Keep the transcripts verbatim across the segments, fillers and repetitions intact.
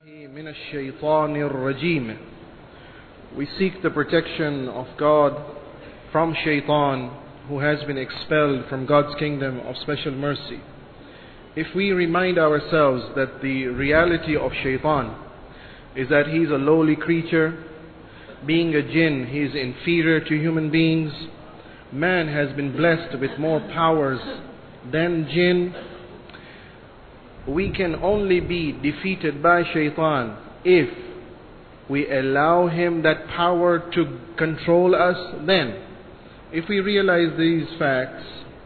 من الشيطان الرجيم. We seek the protection of God from Shaitan, who has been expelled from God's kingdom of special mercy. If we remind ourselves that the reality of Shaitan is that he is a lowly creature, being a jinn, he is inferior to human beings. Man has been blessed with more powers than jinn. We can only be defeated by Shaitan if we allow him that power to control us. Then, if we realize these facts,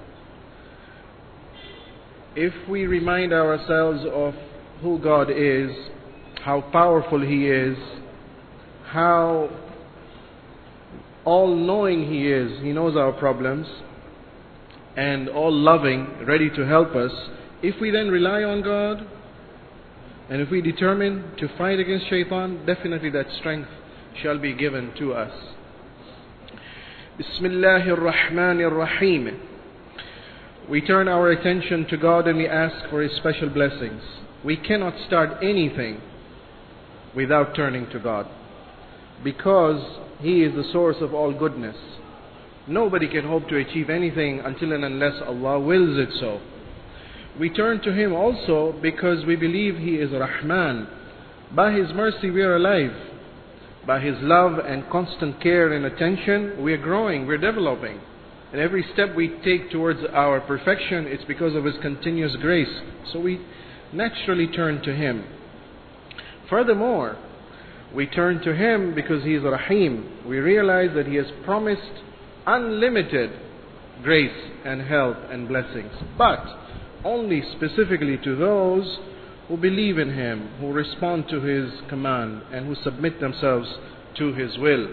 if we remind ourselves of who God is, how powerful He is, how all-knowing He is, He knows our problems, and all-loving, ready to help us, if we then rely on God, and if we determine to fight against Shaitan, definitely that strength shall be given to us. Bismillahir Rahmanir Rahim. We turn our attention to God and we ask for His special blessings. We cannot start anything without turning to God, because He is the source of all goodness. Nobody can hope to achieve anything until and unless Allah wills it so. We turn to Him also because we believe He is Rahman. By His mercy we are alive. By His love and constant care and attention, we are growing, we are developing. And every step we take towards our perfection, it's because of His continuous grace. So we naturally turn to Him. Furthermore, we turn to Him because He is Rahim. We realize that He has promised unlimited grace and help and blessings. But only specifically to those who believe in Him, who respond to His command, and who submit themselves to His will.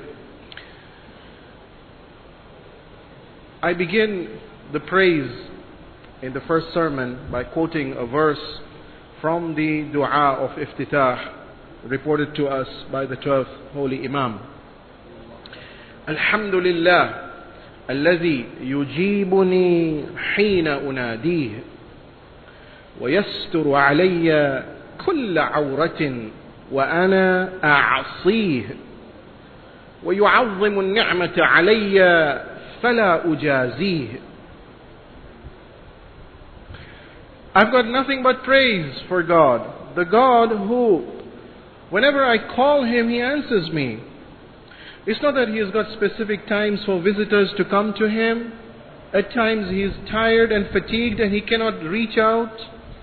I begin the praise in the first sermon by quoting a verse from the dua of Iftitah, reported to us by the twelfth Holy Imam. Alhamdulillah, الذي يجيبني حين أناديه ويستر علي كل عورة وأنا أعصيه ويعظم النعمة علي فلا أجازيه. I've got nothing but praise for God, the God who, whenever I call Him, He answers me. It's not that He has got specific times for visitors to come to Him. At times He is tired and fatigued and He cannot reach out.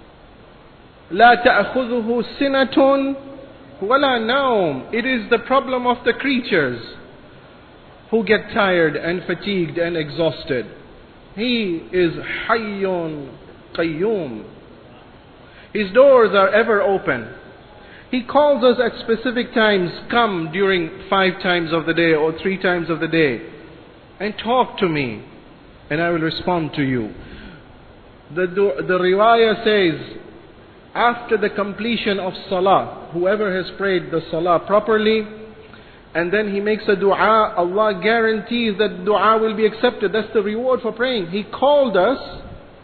لا تأخذه سنة ولا نوم. It is the problem of the creatures who get tired and fatigued and exhausted. He is Hayyun Qayyum. His doors are ever open. He calls us at specific times. Come during five times of the day or three times of the day and talk to me, and I will respond to you. The, the riwayah says, after the completion of salah, whoever has prayed the salah properly, and then he makes a dua, Allah guarantees that dua will be accepted. That's the reward for praying. He called us,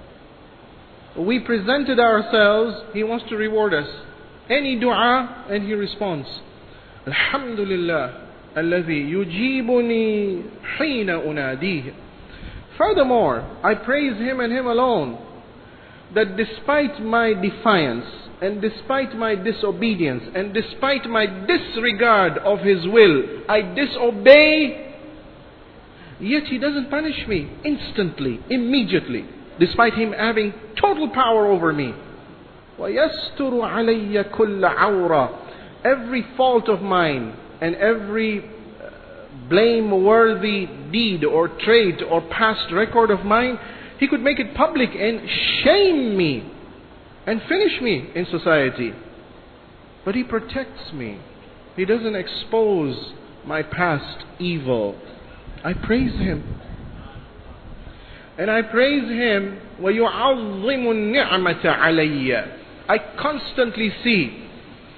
we presented ourselves, He wants to reward us. Any dua, and He responds. Alhamdulillah, alladhi yujibuni hina unadih. Furthermore, I praise Him and Him alone, that despite my defiance, and despite my disobedience, and despite my disregard of His will, I disobey, yet He doesn't punish me instantly, immediately, despite Him having total power over me. وَيَسْتُرُ عَلَيَّ كُلَّ عَوْرَةٍ. Every fault of mine, and every blameworthy deed or trait or past record of mine, He could make it public and shame me and finish me in society. But He protects me. He doesn't expose my past evil. I praise Him. And I praise Him. وَيُعَظِّمُ النِّعْمَةَ عَلَيَّ. I constantly see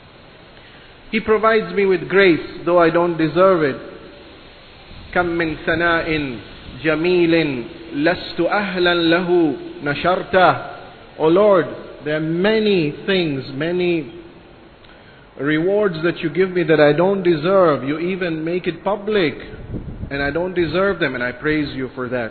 He provides me with grace, though I don't deserve it. كَم مِّن ثَنَاءٍ جَمِيلٍ لست أهلا له نشرته. O Lord, there are many things, many rewards that you give me that I don't deserve. You even make it public, and I don't deserve them, and I praise you for that.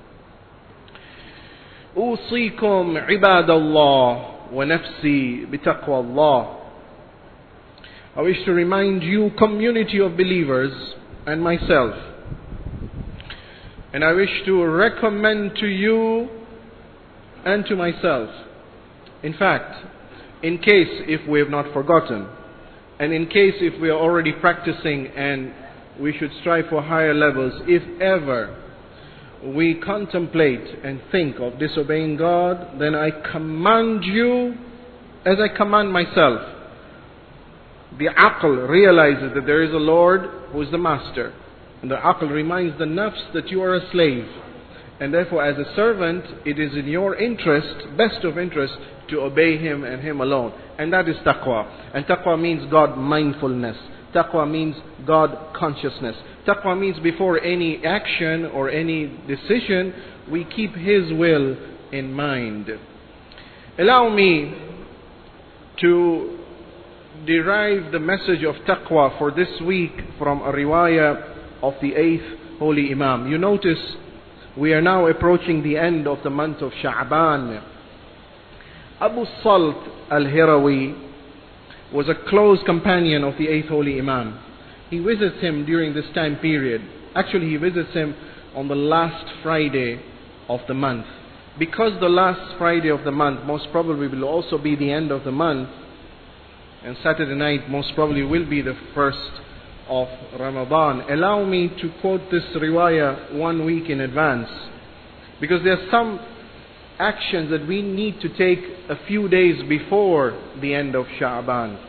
أوصيكم عباد الله ونفسي بتقوى الله. I wish to remind you, community of believers, and myself, and I wish to recommend to you and to myself, in fact, in case if we have not forgotten, and in case if we are already practicing and we should strive for higher levels, if ever we contemplate and think of disobeying God, then I command you, as I command myself. The aql realizes that there is a Lord who is the master, and the aql reminds the nafs that you are a slave, and therefore as a servant it is in your interest, best of interest, to obey Him and Him alone, and that is taqwa. And taqwa means God mindfulness. Taqwa means God consciousness. Taqwa means before any action or any decision, we keep His will in mind. Allow me to derive the message of taqwa for this week from a riwayah of the eighth Holy Imam. You notice we are now approaching the end of the month of Sha'ban. Abu Salt al-Hirawi was a close companion of the eighth Holy Imam. He visits him during this time period. Actually, he visits him on the last Friday of the month. Because the last Friday of the month most probably will also be the end of the month, and Saturday night most probably will be the first of Ramadan, allow me to quote this riwayah one week in advance, because there are some actions that we need to take a few days before the end of Sha'ban.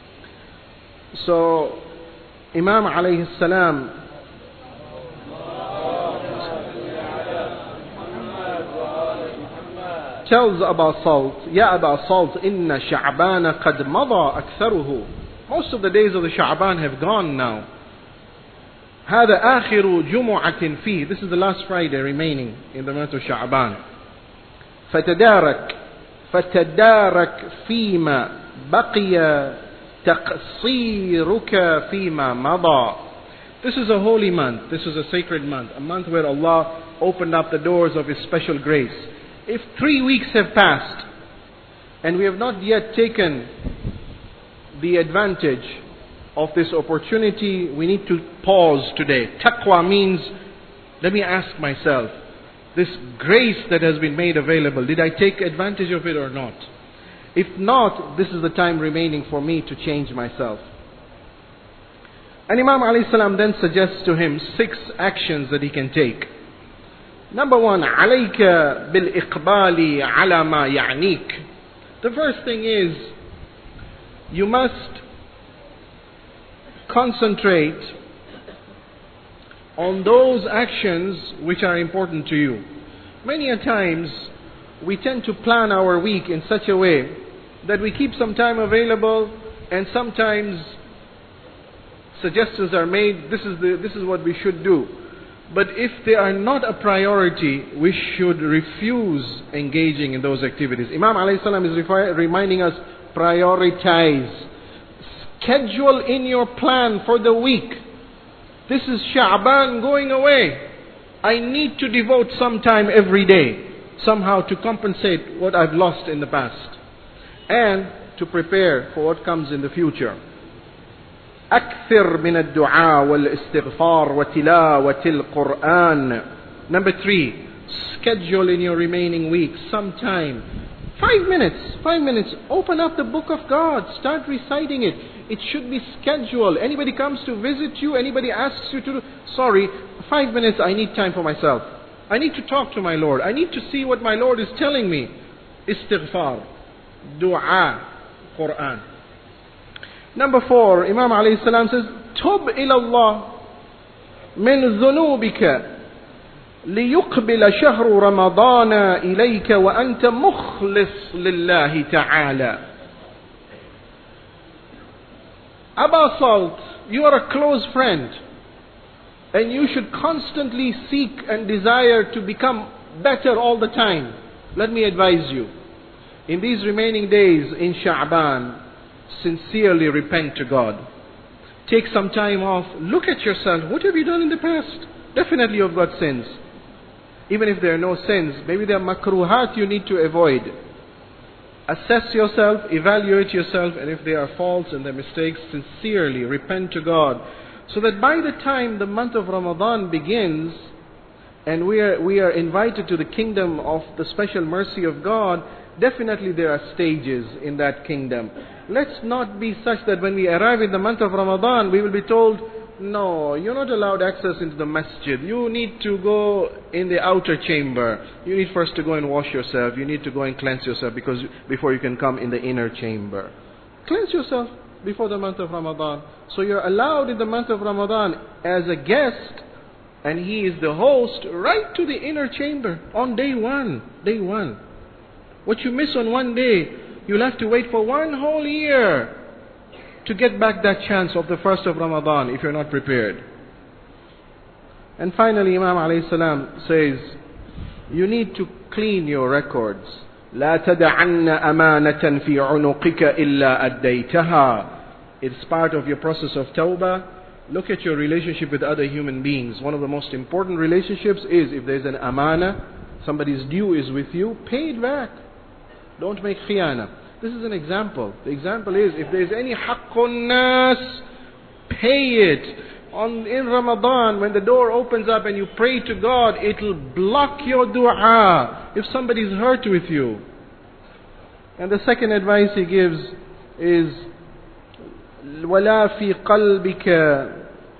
So Imam alayhi salam tells Aba Salt, Ya Aba Salt, inna Sha'bana qad mada aktharuhu. Most of the days of the Sha'ban have gone now. هذا آخر جمعة فيه. This is the last Friday remaining in the month of Sha'ban. فتدارك فتدارك فيما بقي تقصيرك فيما مضى. This is a holy month. This is a sacred month. A month where Allah opened up the doors of His special grace. If three weeks have passed and we have not yet taken the advantage of this opportunity, we need to pause today. Taqwa means, let me ask myself, this grace that has been made available, did I take advantage of it or not? If not, this is the time remaining for me to change myself. And Imam alayhi salam then suggests to him six actions that he can take. Number one, عليك بالإقبال على ما يعنيك. The first thing is, you must concentrate on those actions which are important to you. Many a times we tend to plan our week in such a way that we keep some time available, and sometimes suggestions are made, this is the, this is what we should do. But if they are not a priority, we should refuse engaging in those activities. Imam alayhi salam is refi- reminding us, prioritize. Schedule in your plan for the week. This is Sha'ban going away. I need to devote some time every day, somehow to compensate what I've lost in the past, and to prepare for what comes in the future. أكثر من الدعاء والاستغفار وتلاوة القرآن. Number three, schedule in your remaining week some time. Five minutes, five minutes. Open up the book of God. Start reciting it. It should be scheduled. Anybody comes to visit you, anybody asks you to do, sorry, five minutes, I need time for myself. I need to talk to my Lord. I need to see what my Lord is telling me. Istighfar, dua, Quran. Number four, Imam alayhi salam says, Tub ila Allah min dhunubika ليقبل شهر رمضان إليك وأنت مخلص لله تعالى. Aba Salt, you are a close friend, and you should constantly seek and desire to become better all the time. Let me advise you, in these remaining days in Sha'ban, sincerely repent to God. Take some time off. Look at yourself. What have you done in the past? Definitely you've got sins. Even if there are no sins, maybe there are makruhat you need to avoid. Assess yourself, evaluate yourself, and if there are faults and there are mistakes, sincerely repent to God. So that by the time the month of Ramadan begins, and we are, we are invited to the kingdom of the special mercy of God, definitely there are stages in that kingdom. Let's not be such that when we arrive in the month of Ramadan, we will be told, no, you're not allowed access into the masjid. You need to go in the outer chamber. You need first to go and wash yourself. You need to go and cleanse yourself because before you can come in the inner chamber. Cleanse yourself before the month of Ramadan. So you're allowed in the month of Ramadan as a guest, and he is the host, right to the inner chamber on day one. Day one. What you miss on one day, you'll have to wait for one whole year to get back that chance of the first of Ramadan if you're not prepared. And finally, Imam alayhi salam says, you need to clean your records. لا تدعن أمانة في عنقك إلا أديتها. It's part of your process of tawbah. Look at your relationship with other human beings. One of the most important relationships is if there's an amana, somebody's due is with you, pay it back. Don't make khiyana. This is an example. The example is, if there is any haqqun nas, pay it. On, in Ramadan, when the door opens up and you pray to God, it will block your dua if somebody is hurt with you. And the second advice he gives is, وَلَا فِي قَلْبِكَ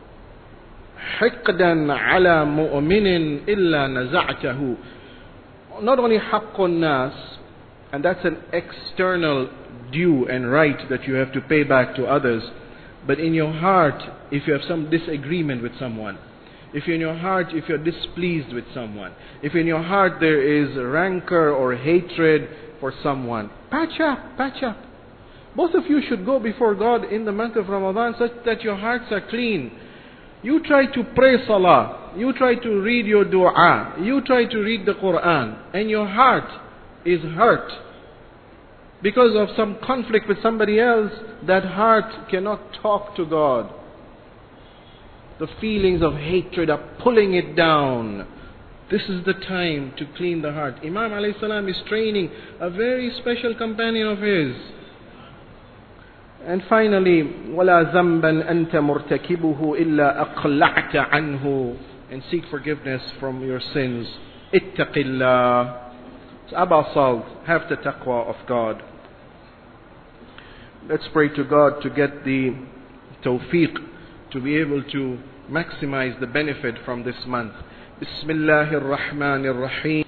حِقْدًا عَلَى مُؤْمِنٍ إِلَّا نَزَعْتَهُ. Not only haqqun nas, and that's an external due and right that you have to pay back to others. But in your heart, if you have some disagreement with someone, if in your heart, if you're displeased with someone, if in your heart there is rancor or hatred for someone, patch up, patch up. Both of you should go before God in the month of Ramadan such that your hearts are clean. You try to pray salah, you try to read your dua, you try to read the Quran, and your heart is hurt because of some conflict with somebody else. That heart cannot talk to God. The feelings of hatred are pulling it down. This is the time to clean the heart. Imam alayhi salam is training a very special companion of his. And finally, وَلَا ذَنْبًا أَنْتَ مُرْتَكِبُهُ إِلَّا أَقْلَعْتَ عَنْهُ. And seek forgiveness from your sins. اتَّقِ اللَّهِ. So Aba Salt, have the taqwa of God. Let's pray to God to get the tawfiq to be able to maximize the benefit from this month. Bismillahir Rahmanir Rahim.